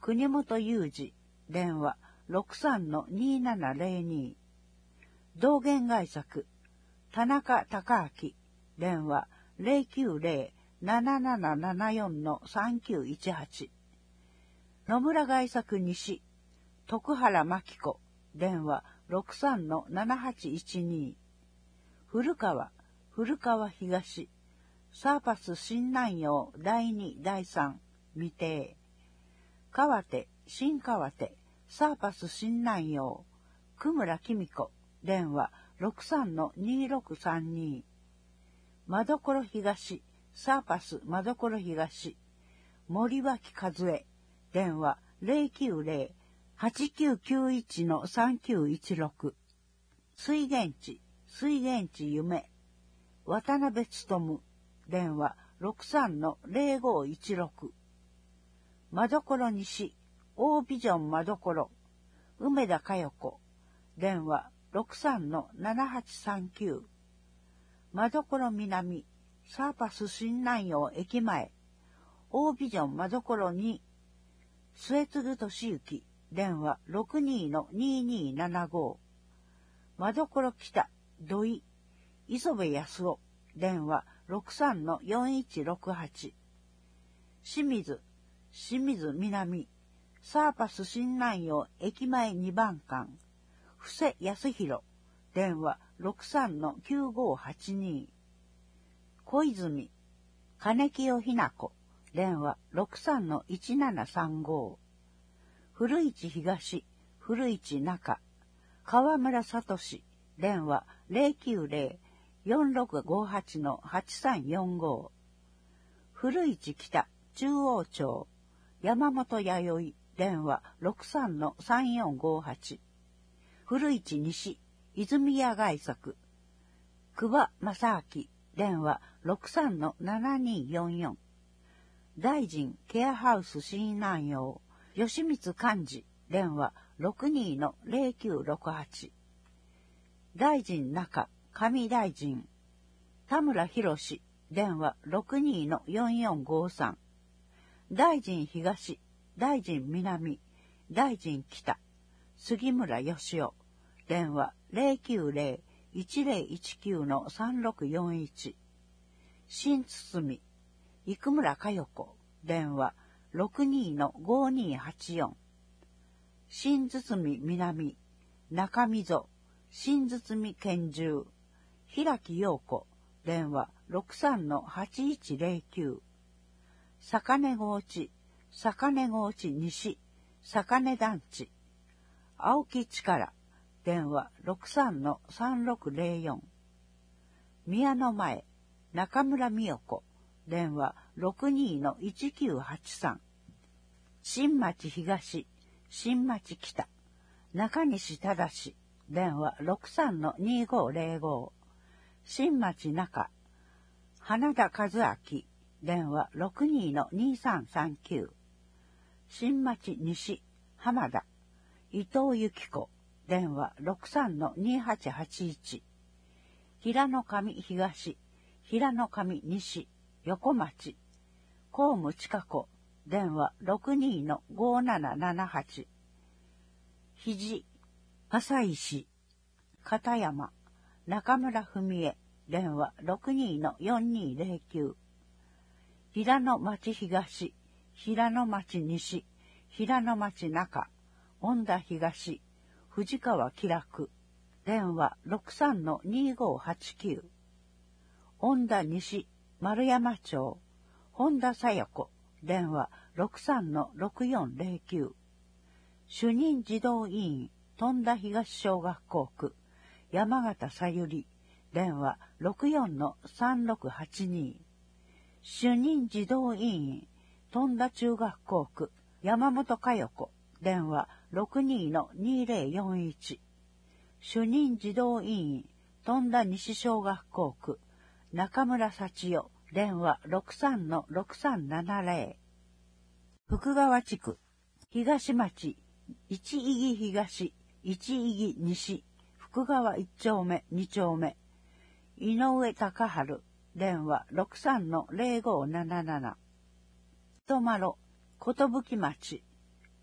国本裕二、電話 ろくさんのにななゼロに。道元外作、田中孝明、電話 ゼロきゅうゼロ ななななななよんのさんきゅういちはち。野村外作西、徳原真紀子、電話 ろくさんのななはちいちに。古川、古川東、サーパス新南洋だいにだいさん、未定。川手、新川手、サーパス新南洋、久村紀美子、電話 ろくさんのにろくさんに。まどころ東、サーパスまどころ東、森脇和恵、電話 ゼロきゅうゼロ はちきゅうきゅういちのさんきゅういちろく。水源地、水源地夢、渡辺勉、電話 ろくさんのゼロごいちろく。まどころ西、大ビジョンまどころ、梅田佳代子、電話 ろくさんのななはちさんきゅう。まどころ南、サーパス新南洋駅前、大ビジョンまどころに、末次俊之、電話 ろくにのににななご。まどころ北、土井、磯部康夫、電話 ろくさんのよんいちろくはち。清水、清水南、サーパス新南洋駅前にばん館、布施康弘、電話 ろくさんのきゅうごはちに。小泉、金清ひな子、電話 ろくさんのいちななさんご。古市東、古市中、川村聡、電話 ゼロきゅうゼロ よんろくごはちのはちさんよんご。古市北、中央町、山本弥生、電話 ろくさんのさんよんごはち。古市西、泉谷外作、久保正明、電話 ろくさんのななによんよん。大臣ケアハウス新南洋、吉光寛治、電話 ろくにのゼロきゅうろくはち。大臣中、上大臣、田村博、電話 ろくにのよんよんごさん。大臣東、大臣南、大臣北、杉村義雄、電話 ゼロきゅうゼロ いちゼロいちきゅうのさんろくよんいち。新堤、生村佳代子、電話 ろくにのごにはちよん。新堤南、中溝、新堤拳銃、平木陽子、電話 ろくさんのはちいちゼロきゅう。坂根河内、坂根河内西、坂根団地、青木力、電話 ろくさんのさんろくゼロよん。宮の前、中村美代子、電話 ろくにのいちきゅうはちさん。新町東、新町北、中西忠、電話 ろくさんのにごゼロご。新町中、花田和明、電話 ろくにのにさんさんきゅう。新町西、浜田、伊藤由紀子、電話 ろくさんのにはちはちいち。平野上東、平野上西、横町、公務近子、電話 ろくにのごななななはち。肘、浅石、片山、中村文江、電話 ろくにのよんにゼロきゅう。平野町東、平野町西、平野町中、恩田東、藤川喜楽、電話 ろくさんのにごはちきゅう。恩田西、丸山町、本田小夜子、電話 ろくさんのろくよんゼロきゅう。主任児童委員、富田東小学校区、山形さゆり、電話 ろくよんのさんろくはちに。主任児童委員、富田中学校区、山本佳代子、電話 ろくにのにゼロよんいち。主任児童委員、富田西小学校区、中村幸代、電話 ろくさんのろくさんななゼロ。福川地区、東町、一井木東、一井木西、福川いっ丁目に丁目、井上隆春、電話 ろくさんのゼロごなななな。人丸、寿町、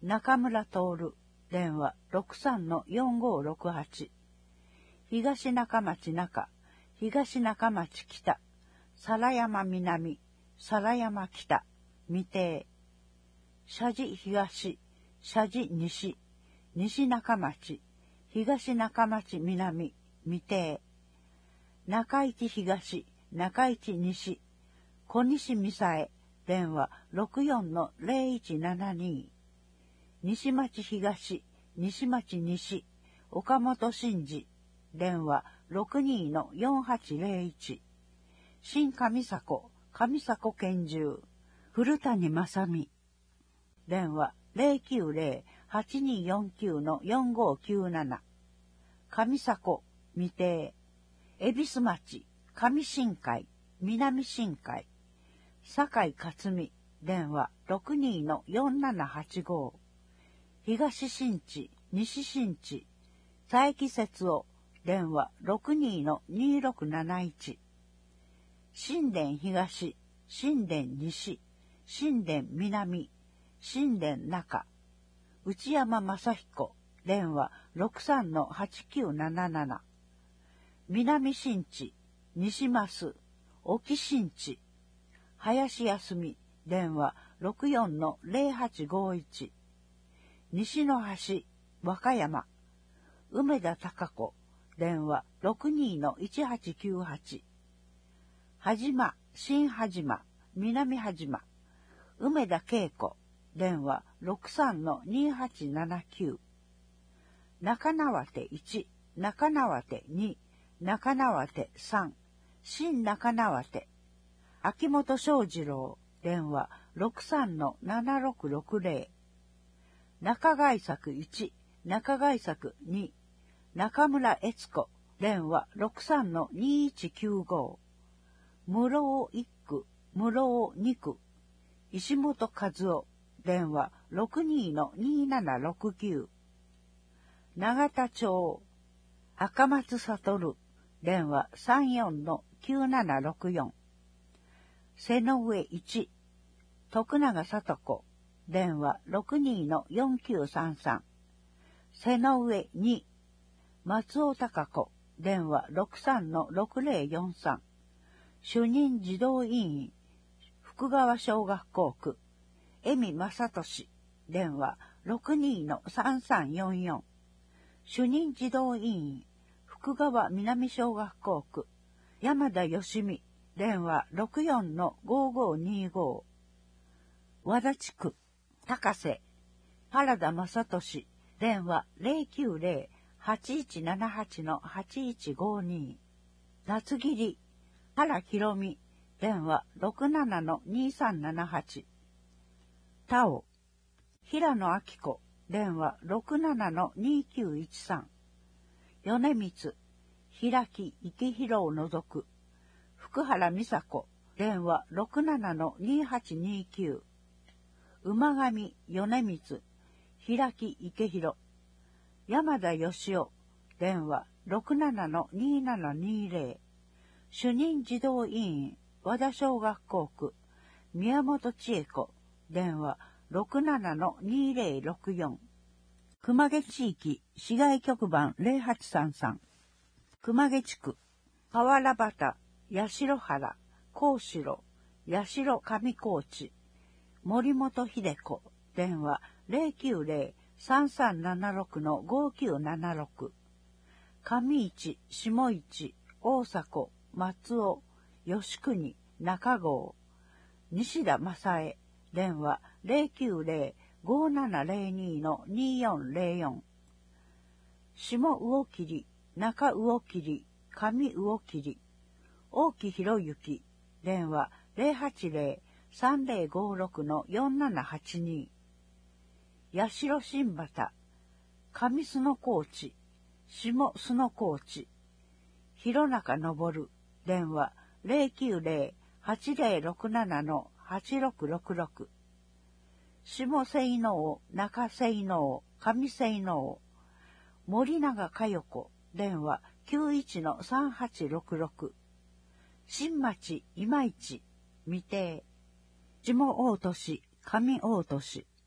中村徹、電話 ろくさんのよんごろくはち。東中町中、東中町北、皿山南、皿山北、未定。社寺東、社寺西、西中町、東中町南、未定。中市東、中市西、小西美沙江、電話 ろくよんのぜろいちななに。西町東、西町西、岡本真二、電話 ろくにのよんはちぜろいち。新上迫、上迫健住、古谷正美、電話 ぜろきゅうぜろ はちによんきゅうのよんごきゅうなな。上迫、未定。恵比寿町、上新海、南新海、堺克美、電話 ろくにのよんななはちご。東新地、西新地、佐伯節夫、電話 ろくにのにろくなないち。新田東、新田西、新田南、新田中、内山正彦、電話 ろくさんのはちきゅうなななな。南新地、西増、沖新地、林康美、電話 ろくよんのぜろはちごいち。西の端、和歌山、梅田貴子、電話 ろくにのいちはちきゅうはち。はじま、新はじま、南はじま、梅田恵子、電話 ろくさんのにはちななきゅう。中縄手いち、中縄手に、中縄手さん、新中縄手、秋元正次郎、電話 ろくさんのななろくろくぜろ。中外作いち、中外作に、中村悦子、電話 ろくさんのにいちきゅうご。室尾一区、室尾二区、石本和夫、電話 ろくにのにななろくきゅう。永田町、赤松悟、電話 さんよんのきゅうななろくよん。瀬上一、徳永聡子、電話 ろくにのよんきゅうさんさん。瀬上に、松尾隆子、電話 ろくさんのろくぜろよんさん。主任児童委員、福川小学校区、江見正俊、電話 ろくにのさんさんよんよん。主任児童委員、福川南小学校区、山田義美、電話 ろくよんのごごにご。和田地区、高瀬、原田正俊、電話 ぜろきゅうぜろ はちいちななはちのはちいちごに。夏切、原博美、電話 ろくななのにさんななはち。田尾、平野明子、電話 ろくななのにきゅういちさん。米光、平木池広を除く、福原美佐子、電話 ろくななのにはちにきゅう。馬上米光、平木池広、山田義雄、電話 ろくななのにななにぜろ。主任児童委員、和田小学校区、宮本千恵子、電話 ろくななのにぜろろくよん。熊毛地域、市外局番ぜろはちさんさん。熊毛地区、河原端、八代原、高城、八代上高地、森本秀子、電話 ぜろきゅうぜろ さんさんななろくのごきゅうななろく。上市、下市、大迫、松尾、吉国、中郷、西田正恵、電話 ぜろきゅうぜろ ごななぜろにのによんぜろよん。下魚切、中魚切、上魚切、大木博之、電話 ぜろはちぜろ さんぜろごろくのよんななはちに。八代新畑、上須野高地、下須野高地、広中昇、電話 ぜろきゅうぜろ はちぜろろくななのはちろくろくろく。下西能、中西能、上西能、森永佳代子、電話 きゅういちのさんはちろくろく。新町、今市、未定。下大都市、上大都市。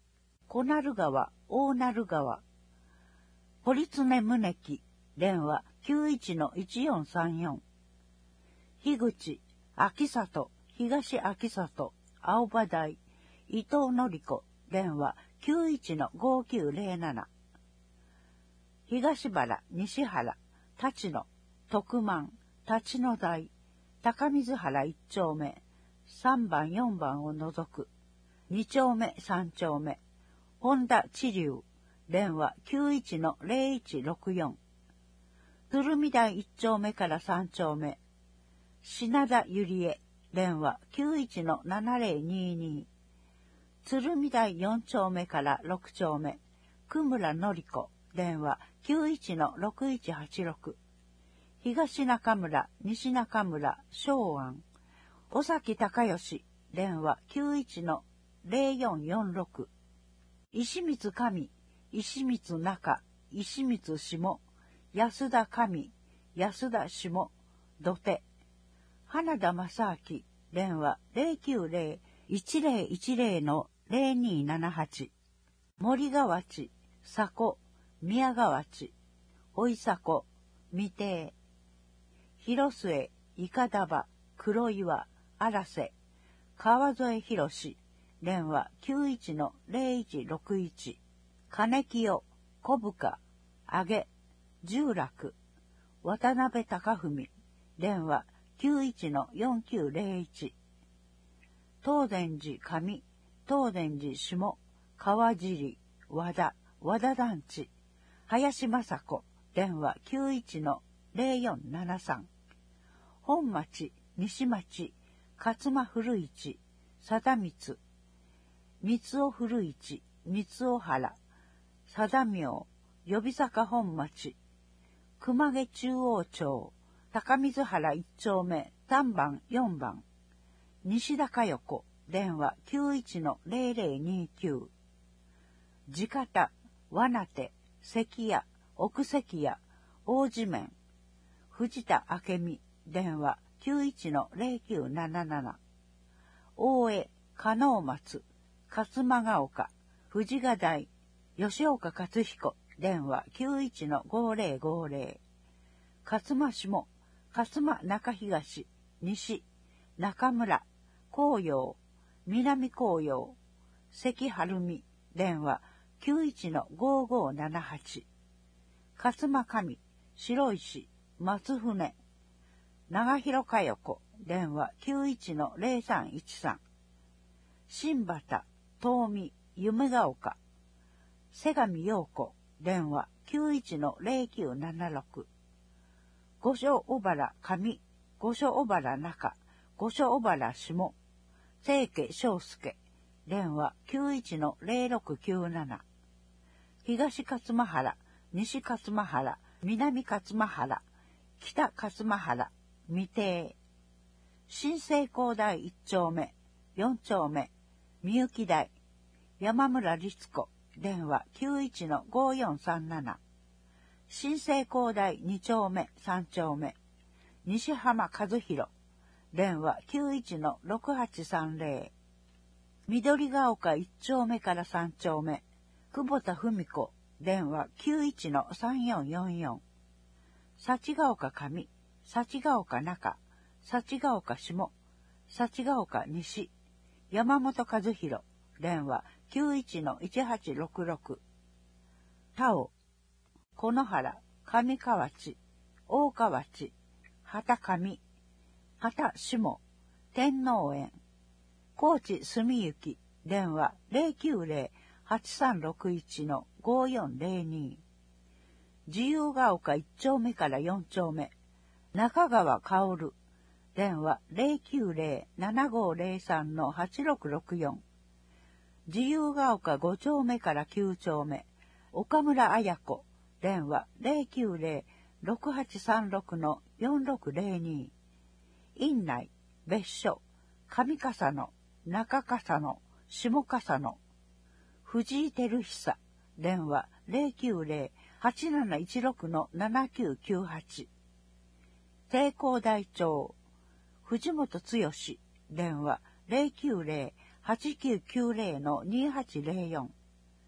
小鳴川、大鳴川、堀常宗樹、電話きゅういちのいちよんさんよん。樋口、秋里、東秋里、青葉台、伊藤典子、電話きゅういちのごきゅうぜろなな。東原、西原、立野、徳満、立野台、高水原一丁目、さんばんよんばんを除く、に丁目さん丁目、本田知立、電話きゅういちのぜろいちろくよん。鶴見台一丁目から三丁目、品田ゆりえ、電話きゅういちのななぜろにに。鶴見台四丁目から六丁目、久村のり子、電話きゅういちのろくいちはちろく。東中村、西中村、昭安、尾崎隆義、電話きゅういちのぜろよんよんろく。石光上、石光中、石光下、安田上、安田下、土手。花田正明、電話ぜろきゅうぜろいちぜろいちぜろのぜろにななはち。森川地、佐古、宮川地、おいさこ、未定。広末、いかだば、黒岩、荒瀬、川添博士、電話きゅういちのぜろいちろくいち。金清、小深、あげ、十楽、渡辺貴文、電話きゅういちのよんきゅうぜろいち。東禅寺上、東禅寺下、川尻、和田、和田団地、林雅子、電話きゅういちのぜろよんななさん。本町、西町、勝間古市、貞光、三尾古市、三尾原、貞明、呼び坂本町、熊毛中央町、高水原一丁目さんばんよんばん、西高横、電話きゅういちのぜろぜろにきゅう。地方、和名手、関屋、奥関屋、大地面、藤田明美、電話きゅういちのぜろきゅうなななな。大江、加納松、勝間が丘、藤ヶ台、吉岡勝彦、電話きゅういちのごぜろごぜろ。勝間下、勝間中東、西、中村、紅葉、南紅葉、関晴美、電話きゅういちのごごななはち。勝間上、白石、松船、長広佳代子、電話きゅういちのぜろさんいちさん。新畑、東美、夢が丘、瀬上陽子、電話きゅういちのぜろきゅうななろく。五所小原上、五所小原中、五所小原下、清家翔介、電話きゅういちのぜろろくきゅうなな。東勝間原、西勝間原、南勝間原、北勝間原、未定。新生工大一丁目、四丁目、みゆき台、山村律子、電話きゅういちのごよんさんなな。新生工大二丁目、三丁目、西浜和弘、電話きゅういちのろくはちさんぜろ。緑が丘一丁目から三丁目、久保田文子、電話きゅういちのさんよんよんよん。幸ヶ丘上、幸ヶ丘中、幸ヶ丘下、幸ヶ丘西、山本和弘、電話きゅういちのいちはちろくろく。田尾、此原、上河内、大河内、畑上、畑下、天皇園、高知住行、電話ぜろきゅうぜろはちさんろくいちのごよんぜろに。自由が丘一丁目から四丁目、中川薫、電話ぜろきゅうぜろななごぜろさんのはちろくろくよん。自由が丘五丁目から九丁目、岡村彩子、電話ぜろきゅうぜろろくはちさんろくのよんろくぜろに。院内、別所、上笠野、中笠野、下笠野。藤井照久、電話ぜろきゅうぜろはちなないちろくのななきゅうきゅうはち。帝光台町、藤本剛、電話ぜろきゅうぜろはちきゅうきゅうぜろのにはちぜろよん。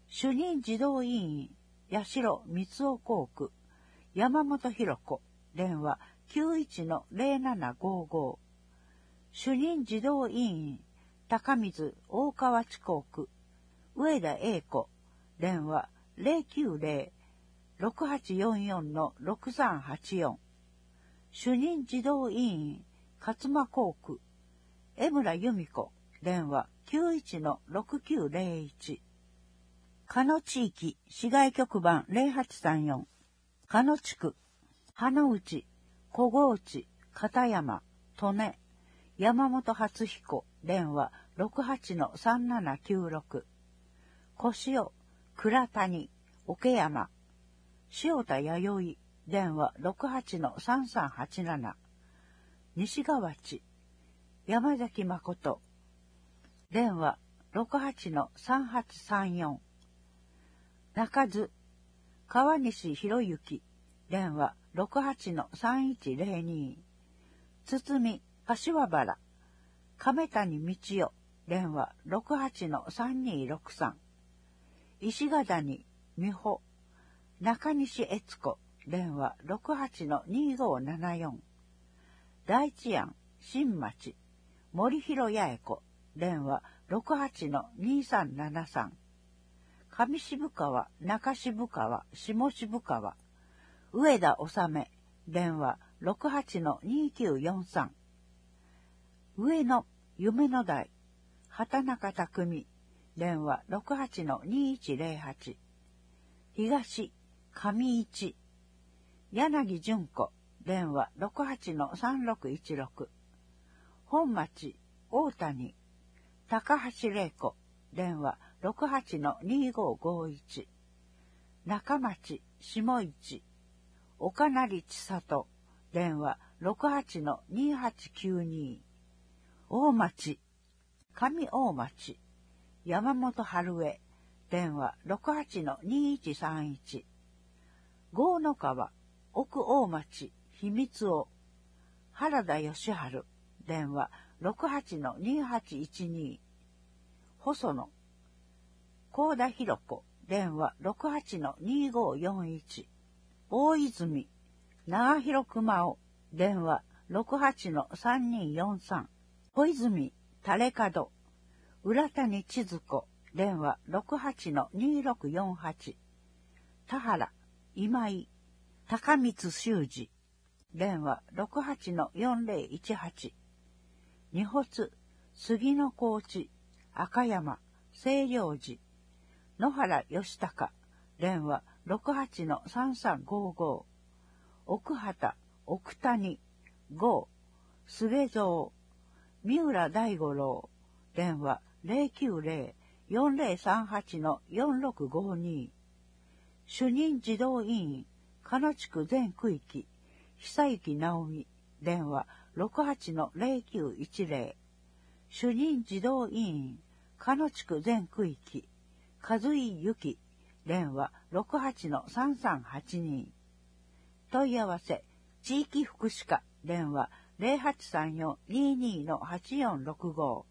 主任児童委員、八代光夫校区、山本博子、電話 きゅういちのゼロななごご。主任児童委員、高水大河内校区、上田英子、電話 ゼロきゅうゼロ ろくはちよんよんのろくさんはちよん。主任児童委員、勝間校区、江村由美子、電話 きゅういちのろくきゅうゼロいち。加野地域市外局番ゼロはちさんよん。加野地区、花内、小河内、片山、利根、山本初彦、電話 ろくはちのさんななきゅうろく。小塩、倉谷、桶山、塩田弥生、電話 ろくはちのさんさんはちなな。西河内、山崎誠、電話 ろくはちのさんはちさんよん。中津、川西博之、電話 ろくはちのさんいちゼロに。堤、柏原、亀谷道代、電話 ろくはちのさんにろくさん。石ヶ谷、美穂、中西悦子、電話 ろくはちのにごななよん。大治安、新町、森広八重子、電話 ろくはちのにさんななさん。上渋川、中渋川、下渋川、上田治、電話 ろくはちのにきゅうよんさん。上野、夢の台、畑中匠、電話 ろくはちのにいちゼロはち。東、上市、柳純子、電話 ろくはちのさんろくいちろく。本町、大谷、高橋玲子、電話 ろくはちのにごごいち。中町、下市、岡成千里、電話 ろくはちのにはちきゅうに。大町、上大町、山本春江、電話 ろくはちのにいちさんいち。郷野川、奥大町、秘密を、原田義治、電話 ろくはちのにはちいちに。細野、高田博子、電話 ろくはちのにごよんいち。大泉、長広熊尾、電話 ろくはちのさんによんさん。小泉、垂門、浦谷千鶴子、電話 ろくはちのにろくよんはち。田原、今井、高光修二、電話 ろくはちのよんゼロいちはち。二発、杉野高知、赤山、清涼寺、野原義孝、電話 ろくはちのさんさんごご。奥畑、奥谷、郷、菅蔵、三浦大五郎、電話 ゼロきゅうゼロ よんゼロさんはちのよんろくごに。主任児童委員、加野地区全区域、久幸直美、電話 ろくはちのゼロきゅういちゼロ。主任児童委員、加野地区全区域、和井由紀、電話 ろくはちのさんさんはちに。問い合わせ、地域福祉課、電話 ゼロはちさんよんにーにーのはちよんろくご。